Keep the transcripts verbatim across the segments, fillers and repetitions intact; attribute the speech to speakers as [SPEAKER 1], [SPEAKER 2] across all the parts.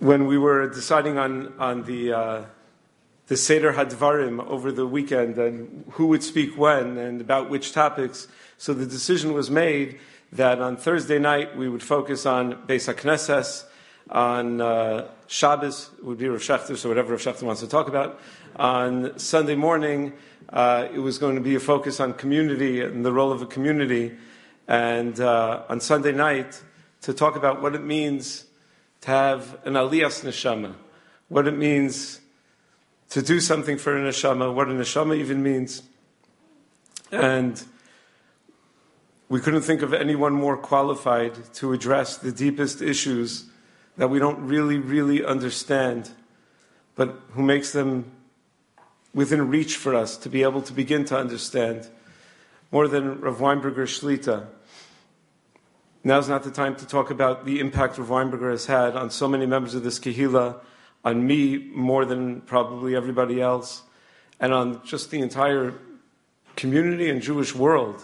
[SPEAKER 1] when we were deciding on, on the, uh, the Seder Hadvarim over the weekend and who would speak when and about which topics, so the decision was made that on Thursday night we would focus on Beis HaKnesses, on uh, Shabbos, it would be Rav Shechter, so whatever Rav Shechter wants to talk about. On Sunday morning, uh, it was going to be a focus on community and the role of a community. And uh, on Sunday night, to talk about what it means to have an aliyas neshama, what it means to do something for a neshama, what a neshama even means. And we couldn't think of anyone more qualified to address the deepest issues that we don't really, really understand, but who makes them within reach for us to be able to begin to understand, more than Rav Weinberger Shlita. Now's not the time to talk about the impact Rav Weinberger has had on so many members of this Kehillah, on me more than probably everybody else, and on just the entire community and Jewish world.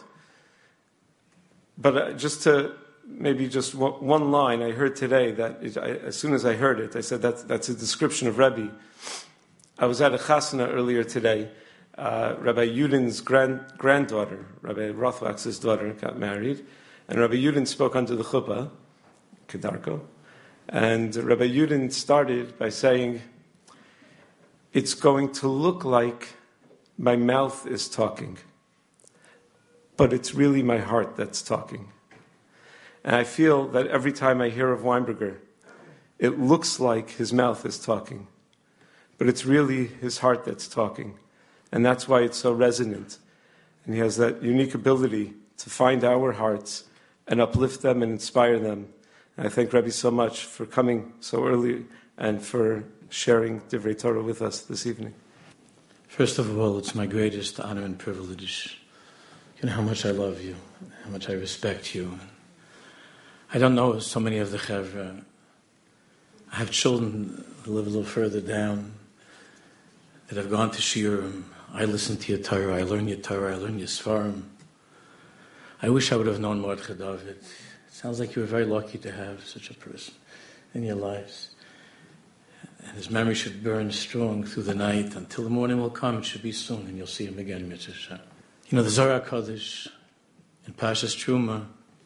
[SPEAKER 1] But just to maybe just one line I heard today, that it, I, as soon as I heard it, I said that's, that's a description of Rebbe. I was at a chasna earlier today. Uh, Rabbi Yudin's grand, granddaughter, Rabbi Rothwach's daughter, got married, and Rabbi Yudin spoke under the chuppah, Kedarko, and Rabbi Yudin started by saying, "It's going to look like my mouth is talking, but it's really my heart that's talking." And I feel that every time I hear of Weinberger, it looks like his mouth is talking, but it's really his heart that's talking. And that's why it's so resonant. And he has that unique ability to find our hearts and uplift them and inspire them. And I thank Rebbe so much for coming so early and for sharing Divrei Torah with us this evening.
[SPEAKER 2] First of all, it's my greatest honor and privilege. You know how much I love you, how much I respect you. I don't know so many of the Chevra. I have children who live a little further down that have gone to Shiurim. I listen to your Torah, I learn your Torah, I learn your Sfarim. I wish I would have known Mordechai David. It sounds like you were very lucky to have such a person in your lives. And his memory should burn strong through the night until the morning will come. It should be soon, and you'll see him again, Mitzvah. You know, the Zohar HaKadosh in Parshas Truma,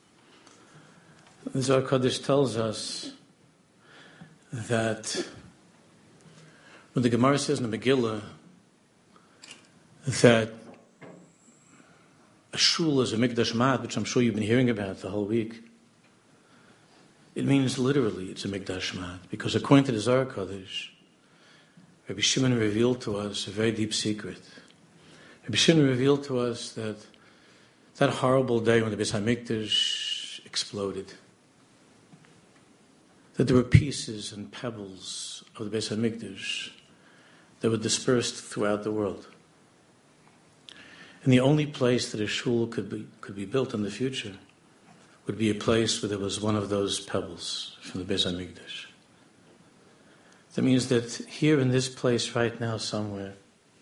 [SPEAKER 2] the Zohar HaKadosh tells us that when the Gemara says in the Megillah that a shul is a mikdash mad, which I'm sure you've been hearing about the whole week, it means literally it's a mikdash mad, because according to the Zohar HaKadosh, Rabbi Shimon revealed to us a very deep secret. Rabbi Shimon revealed to us that that horrible day when the Beis HaMikdash exploded, that there were pieces and pebbles of the Beis HaMikdash that were dispersed throughout the world. And the only place that a shul could be could be built in the future would be a place where there was one of those pebbles from the Beis HaMikdash. That means that here in this place right now somewhere,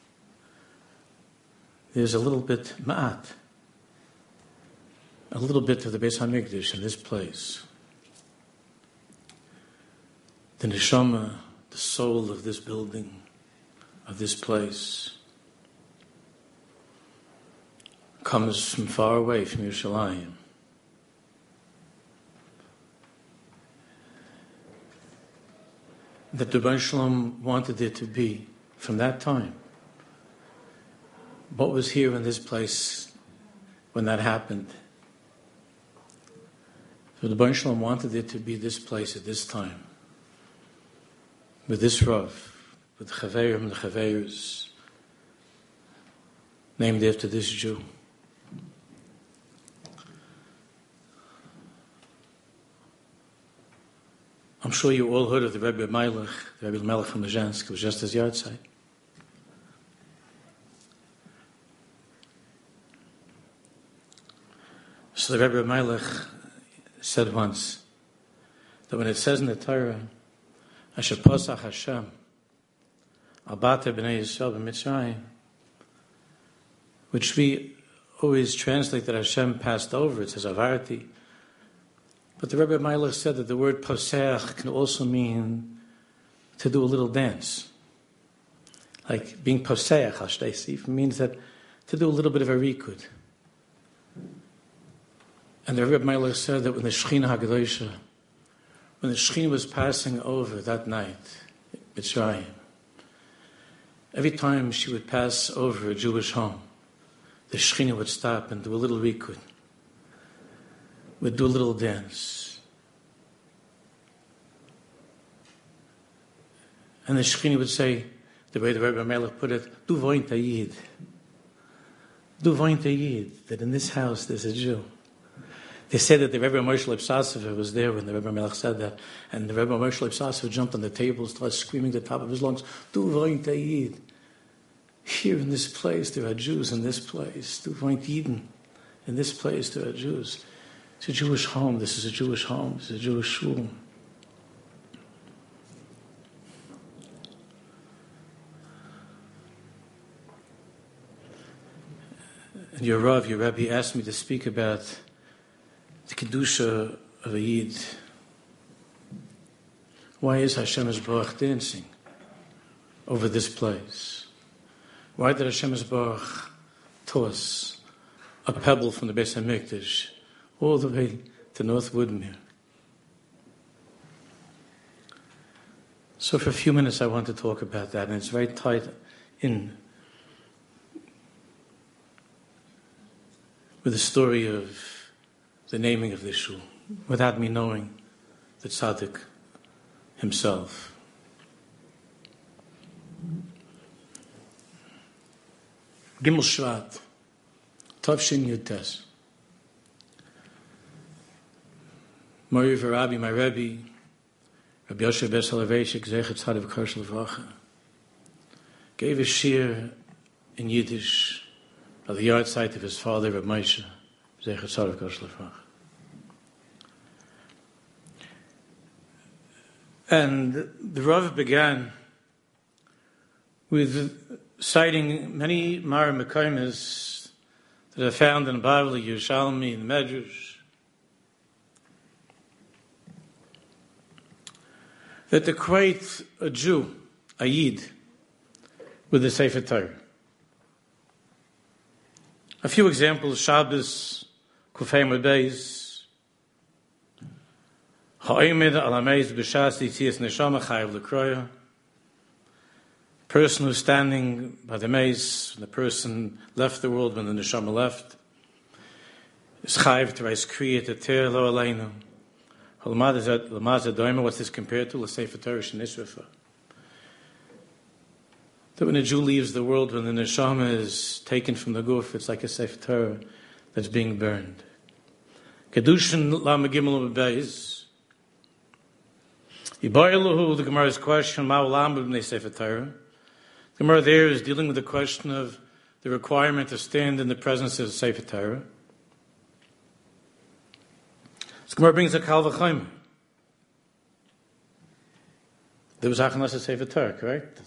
[SPEAKER 2] there's a little bit ma'at, a little bit of the Beis HaMikdash in this place. The neshama, the soul of this building, of this place, comes from far away, from Yerushalayim. That the Rebbeinu Shalom wanted it to be, from that time, what was here in this place when that happened. So the Rebbeinu Shalom wanted it to be this place at this time, with this Rav, with the Chaverim and the Chaveirus, named after this Jew. I'm sure you all heard of the Rebbe Melech, the Rebbe Melech from Lezhensk. It was just his yard site. So the Rebbe Melech said once that when it says in the Torah, Asher Posach Hashem, Albate B'nai Yisrael B'Mitzrayim, which we always translate that Hashem passed over, it says Avarti. But the Rebbe Melech said that the word Posach can also mean to do a little dance. Like being poseach, hashtesif, means that to do a little bit of a rikud. And the Rebbe Meiler said that when the Shechina HaGedosha, when the Shechina was passing over that night, Mitzrayim, every time she would pass over a Jewish home, the Shechina would stop and do a little rikud, would do a little dance. And the Shechina would say, the way the Rebbe Meiler put it, Du voint a Yid. Du voint a Yid, that in this house there's a Jew. They said that the Rebbe Moshe Leib Sassover was there when the Rebbe Melech said that, and the Rebbe Moshe Leib Sassover jumped on the table, started screaming at the top of his lungs, Du voint a Yid. Here in this place there are Jews in this place. Du voint Yidden. In this place there are Jews. It's a Jewish home. This is a Jewish home. This is a Jewish shul. And your Rav, your Rebbe asked me to speak about the Kedusha of a Yid. Why is Hashem Yisborach dancing over this place? Why did Hashem Yisborach toss a pebble from the Beis HaMikdash all the way to North Woodmere? So for a few minutes I want to talk about that, and it's very tight in with the story of the naming of this shul, without me knowing the tzaddik himself. Gimel Shvat, Tovshin Yutes. Mori V'Rabbi, my Rebbe, Rabbi Yosef Ber Soloveitchik, Zechet Tzaddik V'Karshel V'Racha, gave a shir in Yiddish of the yard site of his father, Rabbi Moshe, Zechet Tzaddik V'Karshel V'Racha. And the Rav began with citing many Mara Mekaymes that are found in the Bible, the Yerushalmi, and the Medrash, that to equate a Jew, a Yid, with the Sefer Torah. A few examples: Shabbos, Kufay Modeis, Ha'imid Alameis B'Shas Yitzias Neshama Chayav L'Kroya. Person who's standing by the maze, when the person left the world, when the neshama left, is chayiv to rise kriyat eter lo aleinu. What's this compared to? Let's say for Torah Shenishrafa. That when a Jew leaves the world, when the neshama is taken from the guf, it's like a Sefer Torah that's being burned. Kedushin Lama Gimel Beis. Yibayiluhu, the Gemara's question, Ma'olam b'nei Sefer Torah. The Gemara there is dealing with the question of the requirement to stand in the presence of the Sefer Torah. The Gemara brings a Kal V'Chomer. There was Achanas a Sefer Torah, correct?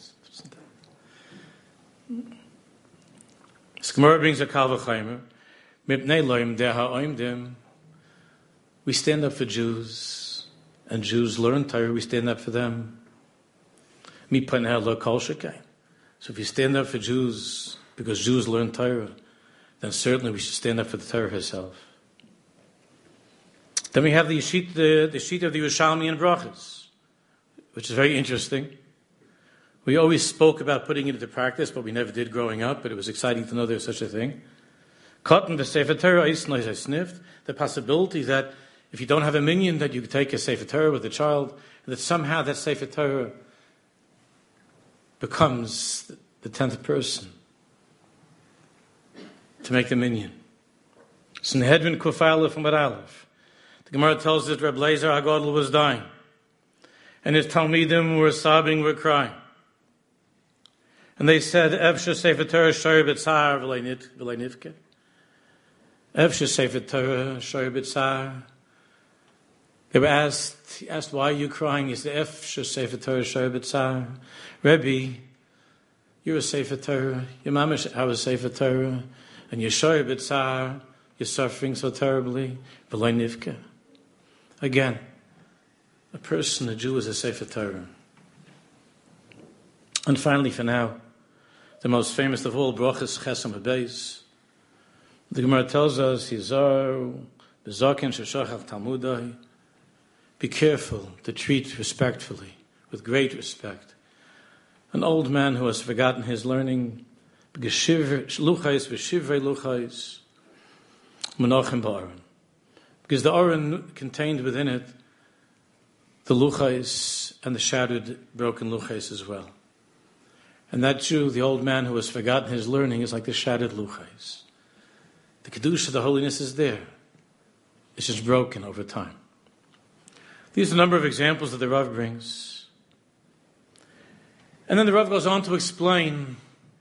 [SPEAKER 2] The Gemara brings a Kal V'Chomer. Mipnei loim deha oimdim. We stand up for Jews, and Jews learn Torah. We stand up for them. Mipaneh lo kol shekay. So if you stand up for Jews because Jews learn Torah, then certainly we should stand up for the Torah herself. Then we have the sheet, the, the sheet of the Yerushalmi and Brachas, which is very interesting. We always spoke about putting it into practice, but we never did growing up, but it was exciting to know there was such a thing. Cotton the Sefer Torah, I sniffed the possibility that if you don't have a minion, that you could take a Sefer Torah with a child, and that somehow that Sefer Torah becomes the tenth person to make the minion. So in the Hedvin Kuf Aleph and Aleph, the Gemara tells us that Reb Lezer HaGadol was dying, and his Talmidim were sobbing, were crying. And they said, Efshe Sefer Torah Shor B'Tzar V'lei Nivke. Efshe Sefer Torah Shor B'Tzar. They were asked, he asked, why are you crying? He said, Efshe Sefer Torah Shor B'Tzar. Rebbe, you're a Sefer Torah, your mama have a Sefer Torah, and you're Shor B'Tzar, you're suffering so terribly. V'lei Nivke. Again, a person, a Jew, is a Sefer Torah. And finally, for now, the most famous of all, Brachas Chesam HaBeis. The Gemara tells us, Hizar, B'zaken Sheshachach Talmudai, be careful to treat respectfully, with great respect, an old man who has forgotten his learning, Luchais v'shivrei luchais, Menachem ba'aron. Because the aron contained within it the luchais and the shattered, broken luchais as well. And that Jew, the old man who has forgotten his learning, is like the shattered luchais. The kedusha, the holiness is there. It's just broken over time. These are a number of examples that the Rav brings. And then the Rav goes on to explain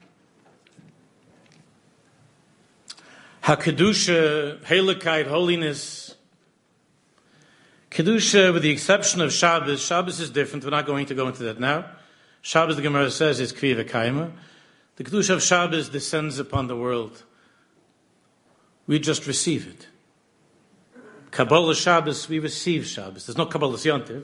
[SPEAKER 2] how kedusha, heiligkeit, holiness, kedusha, with the exception of Shabbos, Shabbos is different. We're not going to go into that now. Shabbos, the Gemara says, is kvi v'kaima. The kedusha of Shabbos descends upon the world. We just receive it. Kabbalah Shabbos, we receive Shabbos. There's no Kabbalah Yontiv.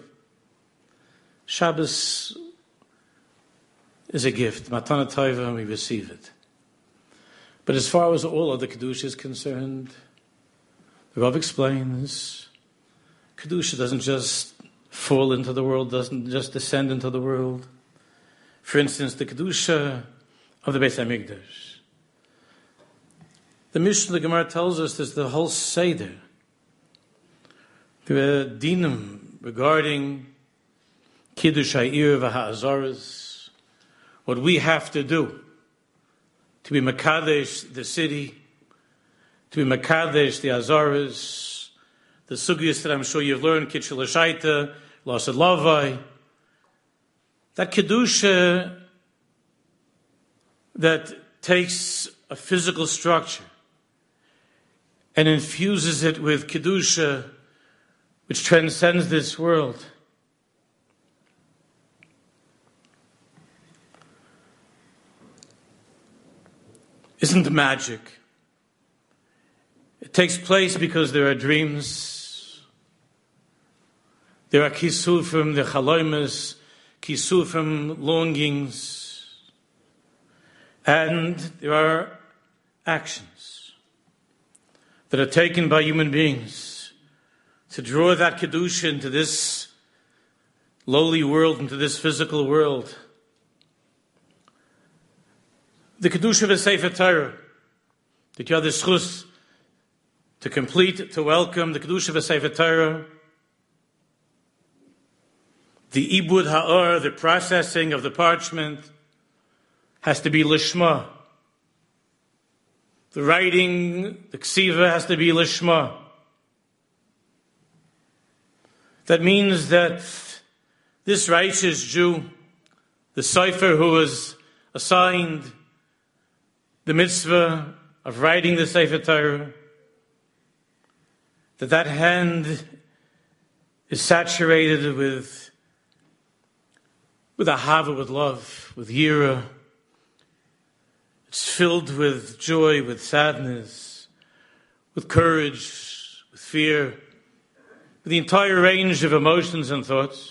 [SPEAKER 2] Shabbos is a gift. Matana Taiva, and we receive it. But as far as all other Kedusha is concerned, the Rav explains, Kedusha doesn't just fall into the world, doesn't just descend into the world. For instance, the Kedusha of the Beis HaMikdash. The Mishnah, the Gemara tells us, there's the whole Seder. There are dinim regarding Kiddush Ha'ir v'Ha'azaras, what we have to do to be Makadesh the city, to be Makadesh the Azaras, the Sugyas that I'm sure you've learned, Kitchel Hashaita, Lasad Lavai, that Kedusha that takes a physical structure and infuses it with Kedusha which transcends this world. Isn't magic. It takes place because there are dreams. There are kisufim, the chaloimus, kisufim, longings. And there are actions that are taken by human beings to draw that kedusha into this lowly world, into this physical world. The kedusha of a Sefer Torah, that you have the schus to complete, to welcome the kedusha of a Sefer Torah, the ibud ha'or, the processing of the parchment, has to be lishma. The writing, the ksiva, has to be lishma. That means that this righteous Jew, the Sefer who was assigned the mitzvah of writing the Sefer Torah, that that hand is saturated with with ahava, with love, with yira. It's filled with joy, with sadness, with courage, with fear, with the entire range of emotions and thoughts.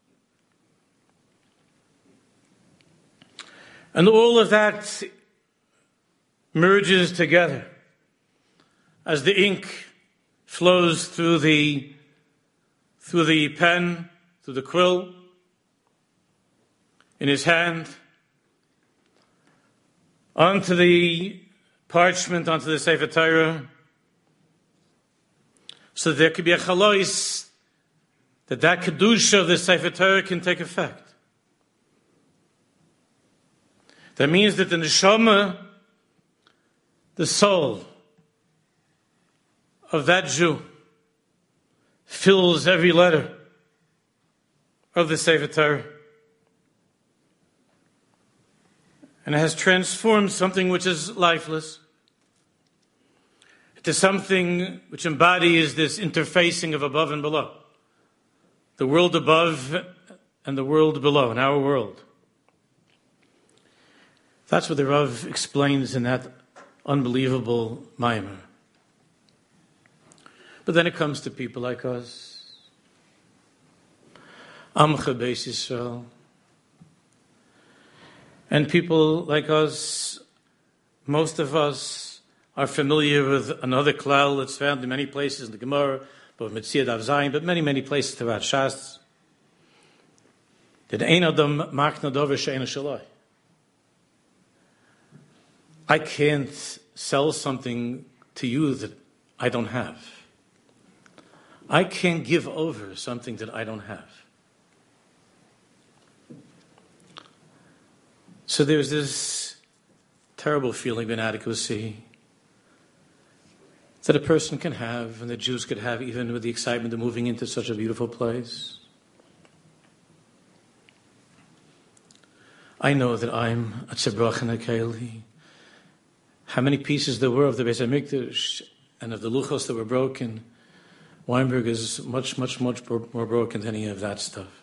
[SPEAKER 2] And all of that merges together as the ink flows through the through the pen, through the quill in his hand, onto the parchment, onto the Sefer Torah, so there could be a chalois that that kedusha of the Sefer Torah can take effect. That means that the neshama, the soul of that Jew, fills every letter of the Sefer Torah. And it has transformed something which is lifeless to something which embodies this interfacing of above and below. The world above and the world below, in our world. That's what the Rav explains in that unbelievable maimer. But then it comes to people like us. Amcha Beis Yisrael. And people like us, most of us are familiar with another klal that's found in many places in the Gemara, but Mitzvah Daf Zayin, but many, many places throughout Shas. That ein adam makna dover she'eino shaloi. I can't sell something to you that I don't have. I can't give over something that I don't have. So there's this terrible feeling of inadequacy that a person can have, and the Jews could have, even with the excitement of moving into such a beautiful place. I know that I'm a tzebrach and a keli. How many pieces there were of the Beis HaMikdash and of the luchos that were broken. Weinberg is much, much, much more broken than any of that stuff.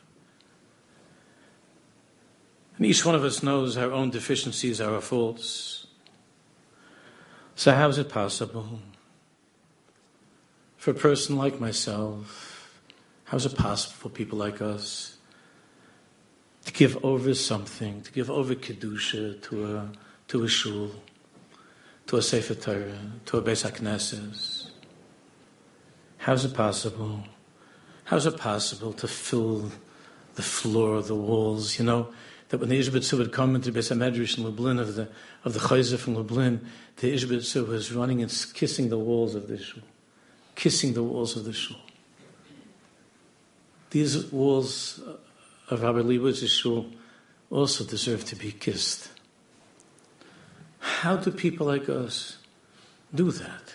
[SPEAKER 2] And each one of us knows our own deficiencies, our faults. So how is it possible for a person like myself, how is it possible for people like us to give over something, to give over Kedusha to a, to a shul, to a Sefer Torah, to a Beis HaKnesses? How is it possible? How is it possible to fill the floor, the walls? You know, that when the Ishbitzu would come into Beis HaMedrash in Lublin, of the of the Chayzer from Lublin, the Ishbitzu was running and kissing the walls of the shul. Kissing the walls of the shul. These walls of Rabbi Leibowitz's shul also deserve to be kissed. How do people like us do that?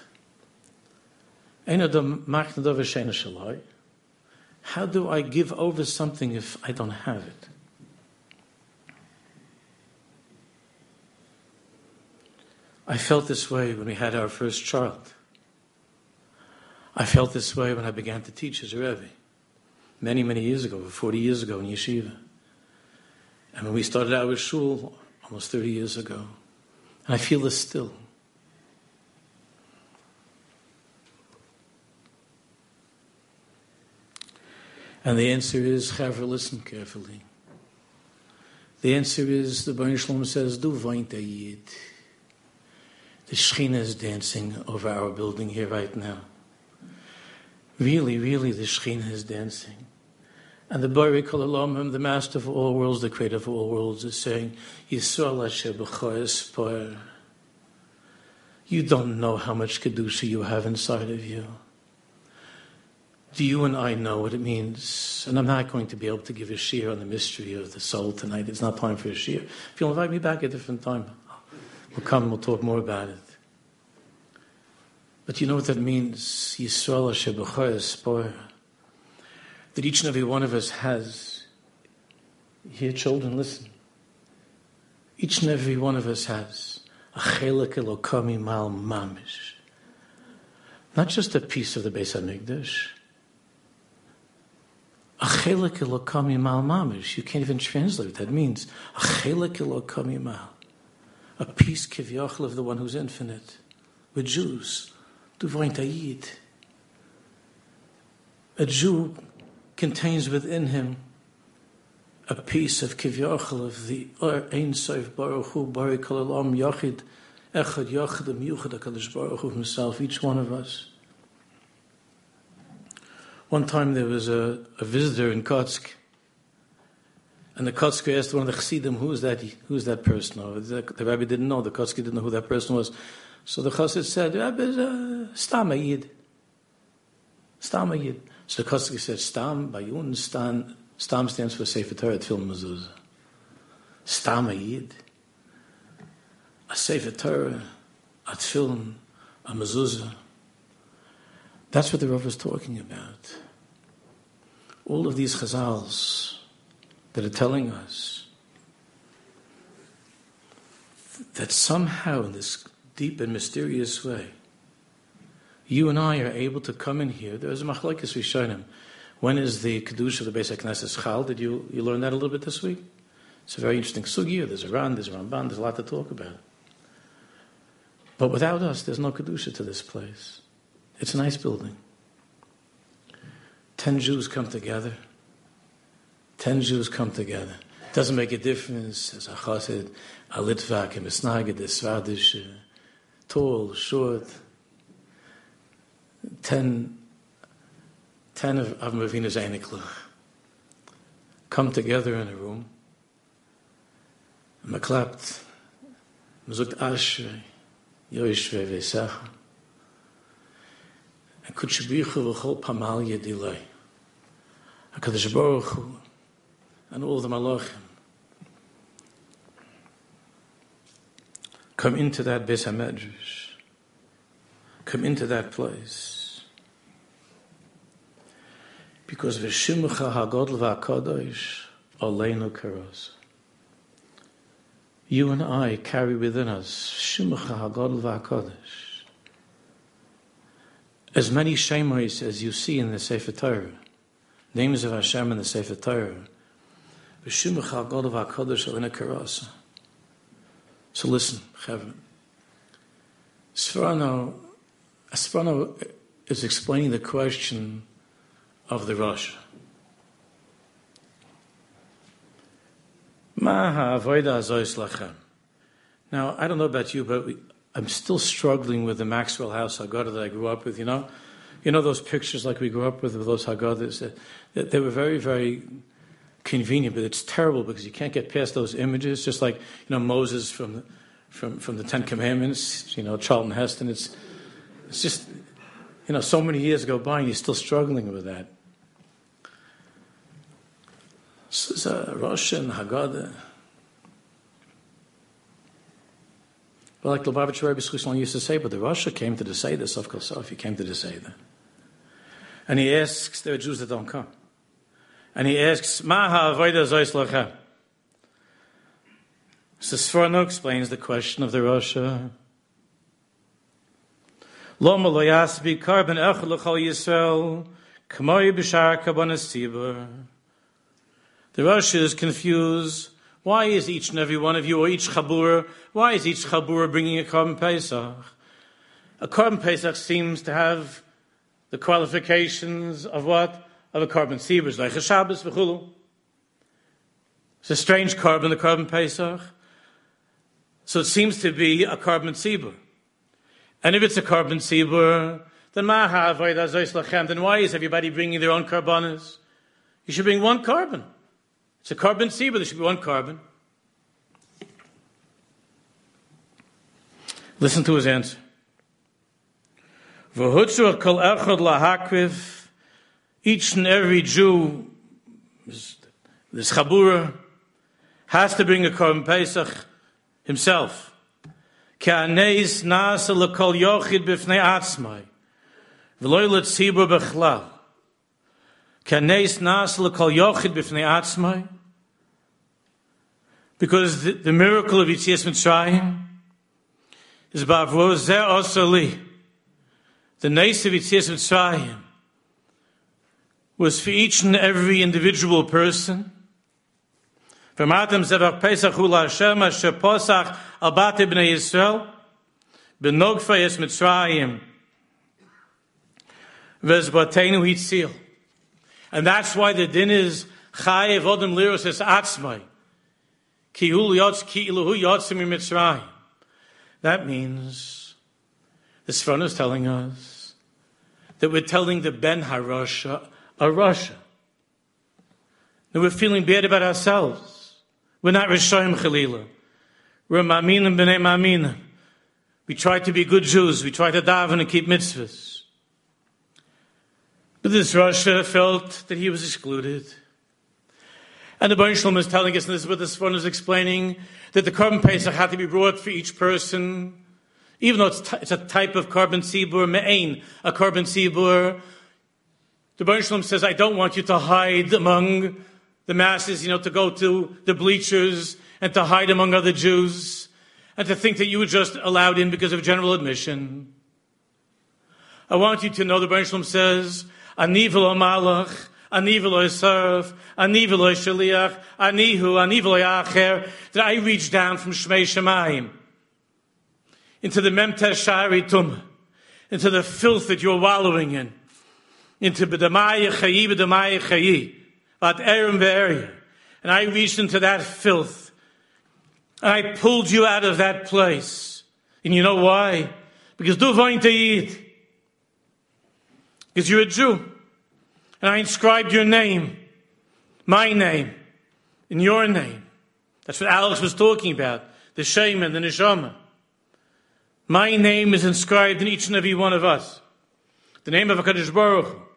[SPEAKER 2] How do I give over something if I don't have it? I felt this way when we had our first child. I felt this way when I began to teach as a Rebbe. Many, many years ago, forty years ago in Yeshiva. And when we started our shul, almost thirty years ago. And I feel this still. And the answer is, Chavra, listen carefully. The answer is, the Baruch Shalom says, Du weint a Yid. The Shechina is dancing over our building here right now. Really, really, the Shechina is dancing. And the Baruch Kol Olam, the Master of all worlds, the Creator of all worlds, is saying, Yisrael Asher B'cho Espoir. You don't know how much Kedusha you have inside of you. Do you and I know what it means? And I'm not going to be able to give a shir on the mystery of the soul tonight. It's not time for a shir. If you'll invite me back at a different time, we'll come and we'll talk more about it. But you know what that means? Yisrael Asher B'cho Espoir. That each and every one of us has. Here, children, listen. Each and every one of us has a chelek elokami mal mamish. Not just a piece of the Beis HaMikdash. A chelek elokami mal mamish. You can't even translate what that means. A chelek elokami mal. A piece kivyachal of the one who's infinite. We're Jews. Du weint a Yid. A Jew contains within him a piece of kivyachal of the Ein Sof Baruch Hu Baruch Kol Olam Yachid Echad Yachid Miyuchad HaKadosh Baruch Hu himself, each one of us. One time there was a, a visitor in Kotsk, and the Kotsker asked one of the Chassidim, who is that, who is that person? Or the, the rabbi didn't know, the Kotsker didn't know who that person was. So the Chassid said, Rabbi is a Stam Yid. Stam Yid. So the Kotsker said, Stam, Bayun, Stam, Stam stands for Sefer Torah, Tefillah, Mezuzah. Stam Yid. A Sefer Torah, a Tefillah, a Mezuzah. That's what the Rav was talking about. All of these Chazals that are telling us that somehow in this deep and mysterious way, you and I are able to come in here. There's a machlokes rishonim. When is the Kedusha of the Beis HaKnesses Chal? Did you, you learn that a little bit this week? It's a very interesting sugya. There's a Ran, there's a Ramban, there's a lot to talk about. But without us, there's no Kedusha to this place. It's a nice building. Ten Jews come together. Ten Jews come together. doesn't make a difference as a chassid, a litvak, a misnagid, a svardish, tall, short. Ten, ten of Avram Avinu's Einikluch come together in a room. Man klappt, man sagt Ashrei, Yoishvei Veisacha. And Kutchabichu v'chol pamal yedilei. HaKadosh Baruch Hu and all the malachim come into that Beis HaMedrash, come into that place. Because v'shimcha hagodl v'akadosh aleinu karos. You and I carry within us shimcha hagodl v'akadosh. As many shemos as you see in the Sefer Torah, names of Hashem in the Sefer Torah, v'shimcha hagodl v'akadosh aleinu karos. So listen, Chavim. Sforno, Sforno is explaining the question of the Rosh. Now, I don't know about you, but we, I'm still struggling with the Maxwell House Haggadah that I grew up with, you know? You know those pictures like we grew up with, with those Haggadahs? That, that they were very, very convenient, but it's terrible because you can't get past those images, just like, you know, Moses from the, from, from the Ten Commandments, you know, Charlton Heston. It's, it's just, you know, so many years go by and you're still struggling with that. So it's a Rosh and Haggadah. But like the Lubavitcher Rebbe Schusslan used to say, but the Rosh came to the Seder, Sof Kol Sof, he came to the Seder. And he asks, there are Jews that don't come. And he asks, Ma ha'avodah zois lachem? So Sforno explains the question of the Rosh. Loma lo yasbi karben echad l'chol Yisrael, k'moi b'shar kabonas tzibur. The Rosh is confused. Why is each and every one of you, or each Chabura, why is each Chabura bringing a Korban Pesach? A Korban Pesach seems to have the qualifications of what? Of a Korban Tzibur, like a Shabbos v'chulu. It's a strange Korban, the Korban Pesach. So it seems to be a Korban Tzibur. And if it's a Korban Tzibur, then ma ha'avodah zois lachem, then why is everybody bringing their own Korbanos? You should bring one Korban. It's a Korban Tzibur, there should be one Korban. Listen to his answer. V'hutzur kol echad lahakriv, each and every Jew, this Chabura, has to bring a Korban Pesach himself. Ka'aneis nasa l'kol yochid b'fnei atzmai, v'loi l'tzibur b'chlal. Ka'aneis nasa l'kol yochid b'fnei atzmai, because the, the miracle of Yetzias Mitzrayim is ba'avro zeh osali. The nace of Yetzias Mitzrayim was for each and every individual person. V'martem zevach Pesach hu la'Hashem asher posach al bate b'nei Yisrael b'nogfa Yetzias Mitzrayim v'ezbatenu hitzil. And that's why the din is chayev odem liros es atzmai. Ki hu yotz ki iluhu yotzim mitzrayim. That means the Sforno is telling us that we're telling the Ben HaRasha a Rasha. That we're feeling bad about ourselves. We're not Rishayim Chalila. We're Ma'aminim b'nei Ma'aminim. We try to be good Jews. We try to daven and keep mitzvahs. But this Rasha felt that he was excluded. And the Baruch Shalom is telling us, and this is what the Sforno is explaining, that the Korban Pesach had to be brought for each person, even though it's, t- it's a type of Korban Tzibur, me'ein, a Korban Tzibur. The Baruch Shalom says, I don't want you to hide among the masses, you know, to go to the bleachers and to hide among other Jews, and to think that you were just allowed in because of general admission. I want you to know, the Baruch Shalom says, Ani v'lo malach, Ani v'lo esav, Ani v'lo shaliach, Ani hu, Ani v'lo acher, that I reach down from Shmei Shemayim into the Memter Shari Tum, into the filth that you're wallowing in, into B'damaya Chayi, B'damaya Chayi, Vat Erim Ve'eria. and I reached into that filth, and I pulled you out of that place. And you know why? Because du woint a Yid. Because you're a Jew. And I inscribed your name, my name, in your name. That's what Alex was talking about. The Shem and the Neshama. My name is inscribed in each and every one of us. The name of HaKadosh Baruch Hu.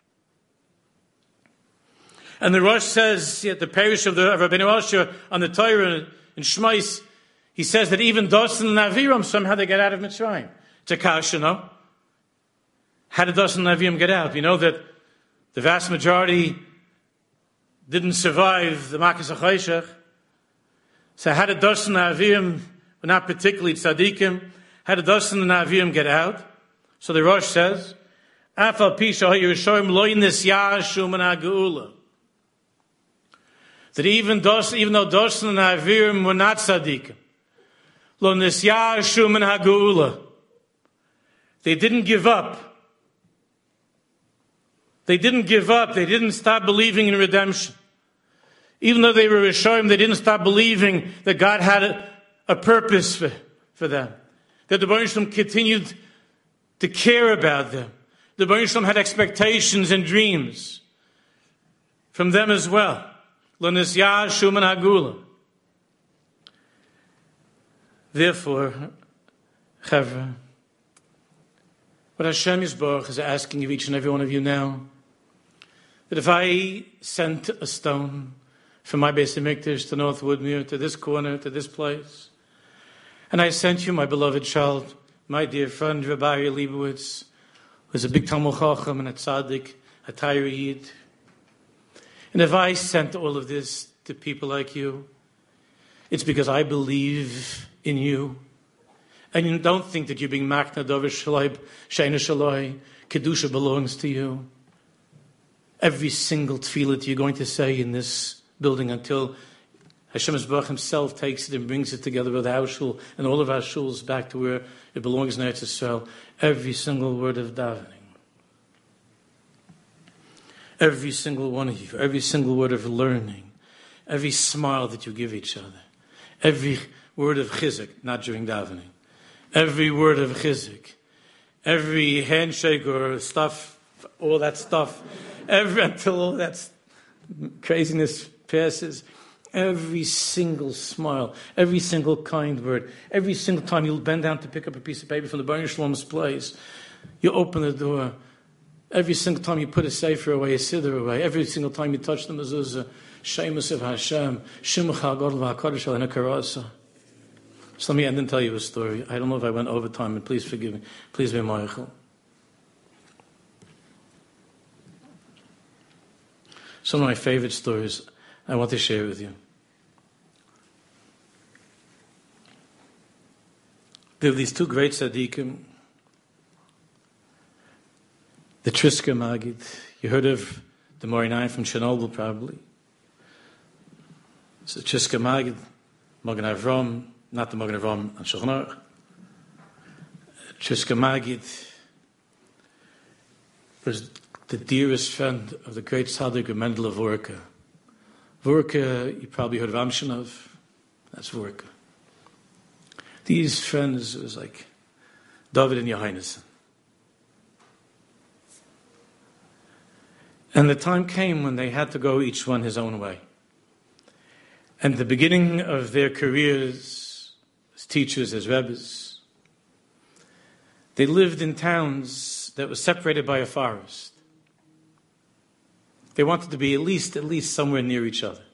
[SPEAKER 2] And the Rosh says, at the parish of the of Rabbeinu Asher on the Torah in Shmais, he says that even Dosan and Aviram, somehow they get out of Mitzrayim. It's a kasha, no? How did Dosan and Aviram get out? We know that the vast majority didn't survive the Makas HaChoshech. So how did Dosan and Aviram, but not particularly tzaddikim, how did Dosan and Aviram get out? So the Rosh says, Afal Pisha HaYerushalayim lo yinisya shum min ha'geula. That even Dos, even though Dosan and Aviram were not tzaddikim, lo nisya shum min ha'geula, they didn't give up. They didn't give up. They didn't stop believing in redemption. Even though they were Rishonim, they didn't stop believing that God had a, a purpose for, for them. That the Baruch Shalom continued to care about them. The Baruch Shalom had expectations and dreams from them as well. Lo nisya shum min ha'geula. Therefore, Chavra, what Hashem Yisborach is asking of each and every one of you now, that if I sent a stone from my Beis HaMikdash to North Woodmere, to this corner, to this place, and I sent you my beloved child, my dear friend Rabbi Leibowitz, who's a big Talmud Chacham and a tzaddik, a Torah Yid, and if I sent all of this to people like you, it's because I believe in you. And you don't think that you're being makna dover shalaib, sheina shaloi, kedusha belongs to you. Every single tefillah that you're going to say in this building until Hashem Yisborach himself takes it and brings it together with our shul and all of our shuls back to where it belongs in Eretz Yisrael. Every single word of davening. Every single one of you. Every single word of learning. Every smile that you give each other. Every word of chizuk, not during davening. Every word of chizuk, every handshake or stuff, all that stuff, every, until all that craziness passes, every single smile, every single kind word, every single time you'll bend down to pick up a piece of paper from the Baruch Shalom's place, you open the door, every single time you put a sefer away, a siddur away, every single time you touch the mezuzah, Shemus of Hashem, Shimcha Gadol VaKadosh Alenu Karasa. So let me end and tell you a story. I don't know if I went over time, and please forgive me. Please be mindful. Some of my favorite stories I want to share with you. There are these two great tzaddikim, the Trisker Magid. You heard of the Morinai from Chernobyl, probably. It's the Trisker Magid, Magen Avram, not the Magen Avram and Shulchan Aruch. Trisker Magid was the dearest friend of the great tzaddik of Mendel of Vorka. Vorka, you probably heard of Amshinov. That's Vorka. These friends was like David and Yohanan. And the time came when they had to go each one his own way. And the beginning of their careers as teachers, as rebbes, they lived in towns that were separated by a forest. They wanted to be at least, at least somewhere near each other.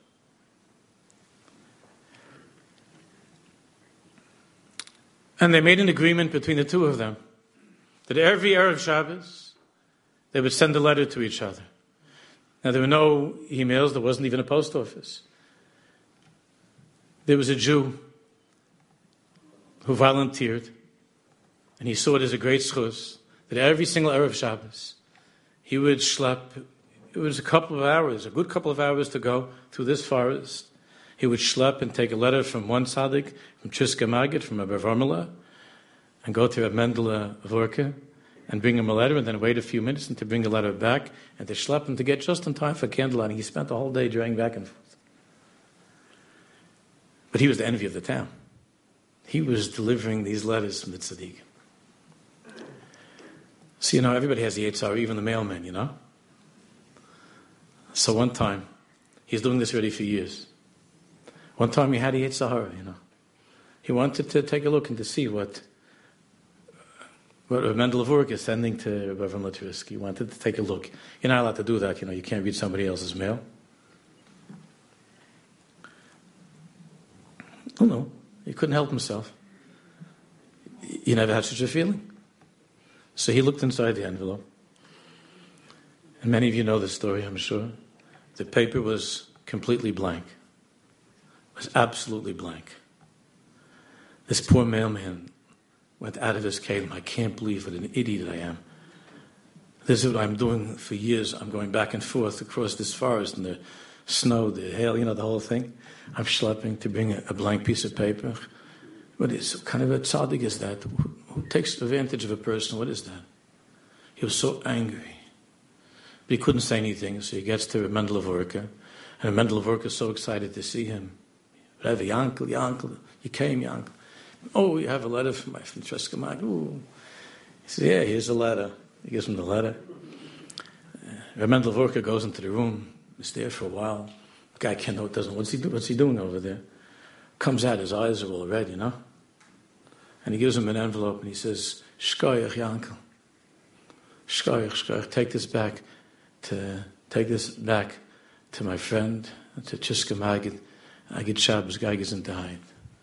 [SPEAKER 2] And they made an agreement between the two of them that every Erev Shabbos they would send a letter to each other. Now, there were no emails. There wasn't even a post office. There was a Jew who volunteered, and he saw it as a great schus that every single Erev Shabbos he would schlep. It was a couple of hours, a good couple of hours to go through this forest. He would schlep and take a letter from one tzaddik, from Trisker Magid, from Rabbi Varmela, and go to Rabbi Mendel Vorka and bring him a letter, and then wait a few minutes and to bring the letter back, and to schlep him to get just in time for candle lighting. He spent the whole day driving back and forth. But he was the envy of the town. He was delivering these letters from the tzaddik. So, you know, everybody has the Yetzer Hara, even the mailman, you know? So one time, he's doing this already for years. One time he had a Yetzer Hara, you know. He wanted to take a look and to see what what Mendel of Urk is sending to Reverend Litrisky. He wanted to take a look. You're not allowed to do that, you know. You can't read somebody else's mail. Oh, no. He couldn't help himself. He never had such a feeling. So he looked inside the envelope. And many of you know the story, I'm sure. The paper was completely blank. It was absolutely blank. This poor mailman went out of his kingdom. I can't believe what an idiot I am. This is what I'm doing for years. I'm going back and forth across this forest and the snow, the hail, you know, the whole thing. I'm schlepping to bring a, a blank piece of paper. What is what kind of a tzaddik is that? Who, who takes advantage of a person? What is that? He was so angry. But he couldn't say anything, so he gets to Mendel of Urka. And Mendel of Urka is so excited to see him. Whatever, Yankel, Yankel, you came, Yankel. Oh, you have a letter from my friend Treska Mag. Ooh. He says, yeah, here's a letter. He gives him the letter. Uh, Mendel of Urka goes into the room. He's there for a while. The guy can't know, doesn't know. What's he, do, what's he doing over there? Comes out, his eyes are all red, you know? And he gives him an envelope and he says, Shkoyach, Yankel. Shkoyach, Shkoyach, take this back to, take this back to my friend, to Chiska Magid. I get Shabbos, Geiges in Dahid.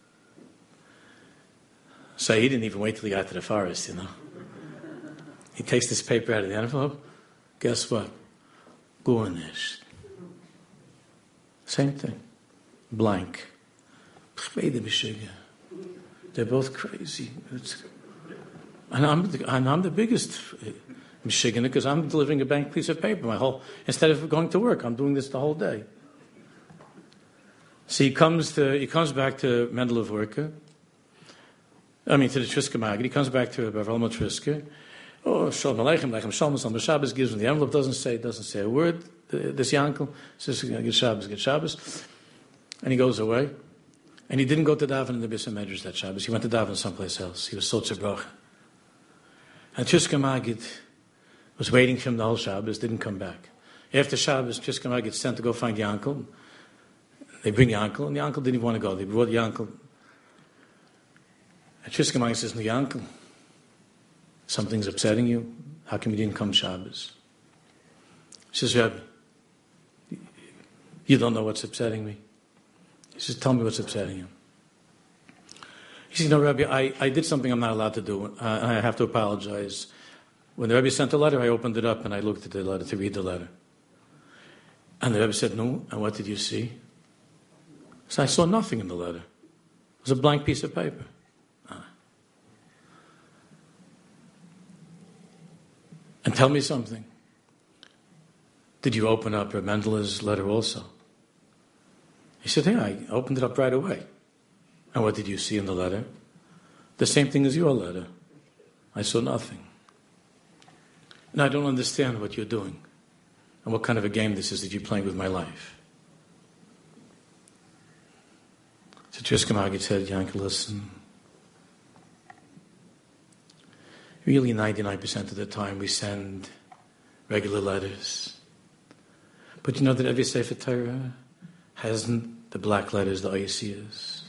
[SPEAKER 2] So he didn't even wait till he got to the forest, you know. He takes this paper out of the envelope. Guess what? Gornish. Same thing. Blank. They're both crazy. It's, and, I'm the, and I'm the biggest Michigan because I'm delivering a blank piece of paper. My whole instead of going to work, I'm doing this the whole day. So he comes to he comes back to Mendel of Urka. I mean to the Triska Magid. He comes back to Bavrama Triska. Oh, Shalom Aleichem, Lechem Shalom on Shabbos, gives him the envelope. Doesn't say doesn't say a word. This Yankel says, "Get Shabbos, get Shabbos," and he goes away. And he didn't go to daven in the Bissa Medrash that Shabbos. He went to daven someplace else. He was so tzibroch. And Triska Magid was waiting for him the whole Shabbos, didn't come back. After Shabbos, Triska Magid sent to go find Yankel. They bring Yankel, and Yankel didn't even want to go. They brought Yankel. And Triska Magid says, no, Yankel, something's upsetting you. How come you didn't come Shabbos? He says, Rabbi, you don't know what's upsetting me. He says, tell me what's upsetting you. He says, no, Rabbi, I, I did something I'm not allowed to do. Uh, I have to apologize. When the Rebbe sent the letter, I opened it up and I looked at the letter to read the letter. And the Rebbe said, no, and what did you see? So I saw nothing in the letter. It was a blank piece of paper. Ah. And tell me something. Did you open up Reb Mendel's letter also? He said, yeah, I opened it up right away. And what did you see in the letter? The same thing as your letter. I saw nothing. And I don't understand what you're doing and what kind of a game this is that you're playing with my life. So Triska Magid said, Yankel, listen. Really, ninety-nine percent of the time we send regular letters. But you know that every Sefer Torah hasn't the black letters, the Oyasiyas.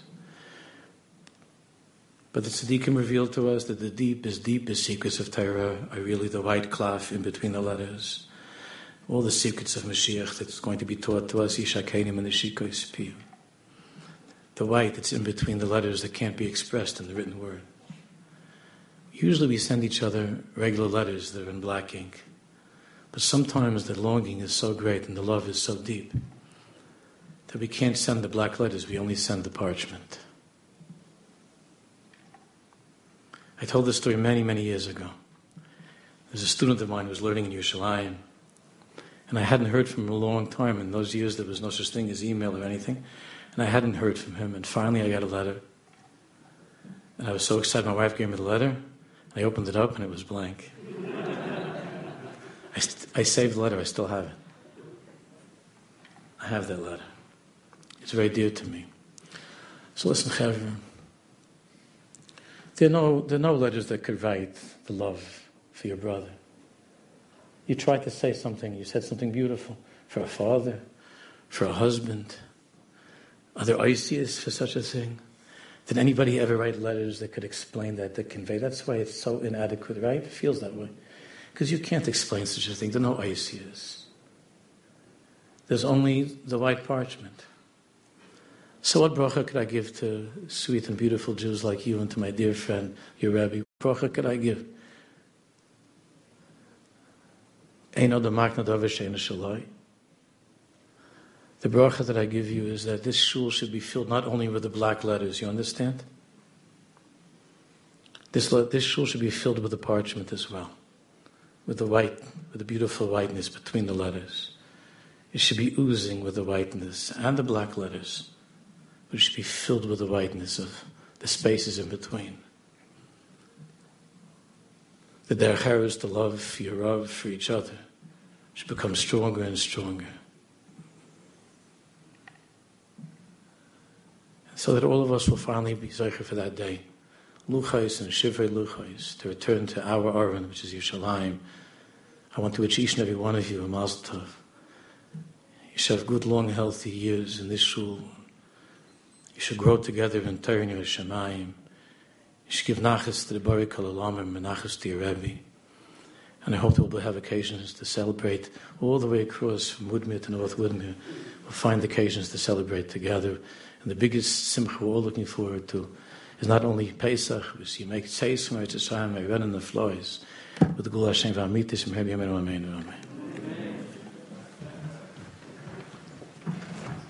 [SPEAKER 2] But the Tzaddikim revealed to us that the deepest, deepest secrets of Torah are really the white cloth in between the letters. All the secrets of Mashiach that's going to be taught to us, Yishakenim and the Shikois Piyah. The white that's in between the letters that can't be expressed in the written word. Usually we send each other regular letters that are in black ink. But sometimes the longing is so great and the love is so deep that we can't send the black letters, we only send the parchment. I told this story many, many years ago. There's a student of mine who was learning in Yerushalayim, and I hadn't heard from him in a long time. In those years, there was no such thing as email or anything, and I hadn't heard from him. And finally, I got a letter, and I was so excited. My wife gave me the letter. I opened it up, and it was blank. I, st- I saved the letter. I still have it. I have that letter. It's very dear to me. So listen, Chavra. There are no there are no letters that could write the love for your brother. You tried to say something. You said something beautiful for a father, for a husband. Are there ideas for such a thing? Did anybody ever write letters that could explain that, that convey? That's why it's so inadequate, right? It feels that way. Because you can't explain such a thing. There are no ideas. There's only the white parchment. So what bracha could I give to sweet and beautiful Jews like you and to my dear friend, your Rebbe? What bracha could I give? Eino de magna daveshein shalai. The bracha that I give you is that this shul should be filled not only with the black letters, you understand? This, this shul should be filled with the parchment as well, with the white, with the beautiful whiteness between the letters. It should be oozing with the whiteness and the black letters, but it should be filled with the whiteness of the spaces in between. The derech is the love for your love for each other should become stronger and stronger. So that all of us will finally be zeicher for that day. Luchais and Shivrei Luchais, to return to our Aron, which is Yerushalayim. I want to wish each and every one of you a Mazel Tov. You should have good, long, healthy years in this shul. You should grow together in Torah and Yerushalayim. You should give nachas to the Baruch Kol Olam and nachas to your Rebbe. And I hope that we'll have occasions to celebrate all the way across from Woodmere to North Woodmere. We'll find occasions to celebrate together. And the biggest simcha we're all looking forward to is not only Pesach, which you make tzeis from Eretz Yisrael, I run in the floors, but the Gula Hashem v'amitis from Rebbe Yemenu Amen.